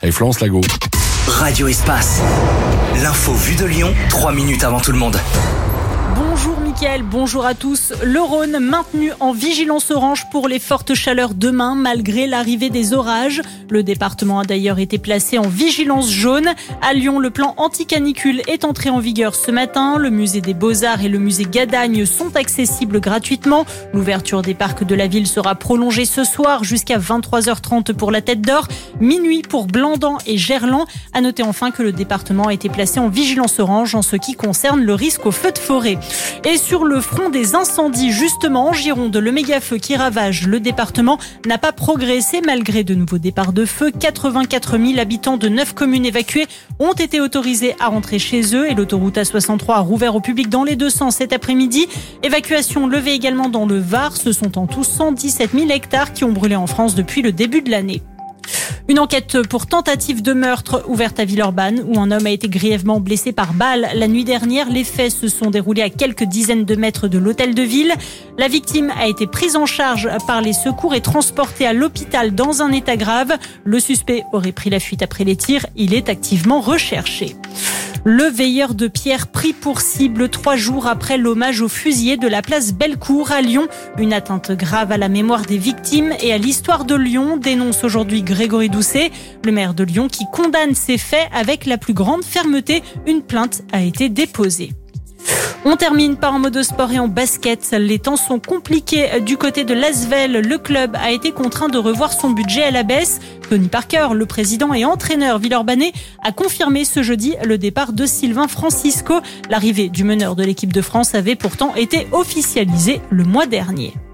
avec Florence Lago. Radio Espace. L'info vue de Lyon, 3 minutes avant tout le monde. Bonjour Mickaël, bonjour à tous. Le Rhône maintenu en vigilance orange pour les fortes chaleurs demain malgré l'arrivée des orages. Le département a d'ailleurs été placé en vigilance jaune. À Lyon, le plan anti-canicule est entré en vigueur ce matin. Le musée des Beaux-Arts et le musée Gadagne sont accessibles gratuitement. L'ouverture des parcs de la ville sera prolongée ce soir jusqu'à 23h30 pour la Tête d'Or, minuit pour Blandan et Gerland. À noter enfin que le département a été placé en vigilance orange en ce qui concerne le risque au feu de forêt. Et sur le front des incendies, justement en Gironde, le méga-feu qui ravage le département n'a pas progressé malgré de nouveaux départs de feu. 84 000 habitants de 9 communes évacuées ont été autorisés à rentrer chez eux et l'autoroute A63 a rouvert au public dans les deux sens cet après-midi. Évacuation levée également dans le Var. Ce sont en tout 117 000 hectares qui ont brûlé en France depuis le début de l'année. Une enquête pour tentative de meurtre ouverte à Villeurbanne où un homme a été grièvement blessé par balle la nuit dernière. Les faits se sont déroulés à quelques dizaines de mètres de l'hôtel de ville. La victime a été prise en charge par les secours et transportée à l'hôpital dans un état grave. Le suspect aurait pris la fuite après les tirs. Il est activement recherché. Le veilleur de pierre pris pour cible 3 jours après l'hommage aux fusillés de la place Bellecour à Lyon. Une atteinte grave à la mémoire des victimes et à l'histoire de Lyon, dénonce aujourd'hui Grégory Doucet, le maire de Lyon qui condamne ces faits avec la plus grande fermeté. Une plainte a été déposée. On termine par un mot de sport et en basket. Les temps sont compliqués du côté de l'Asvel. Le club a été contraint de revoir son budget à la baisse. Tony Parker, le président et entraîneur villeurbanais, a confirmé ce jeudi le départ de Sylvain Francisco. L'arrivée du meneur de l'équipe de France avait pourtant été officialisée le mois dernier.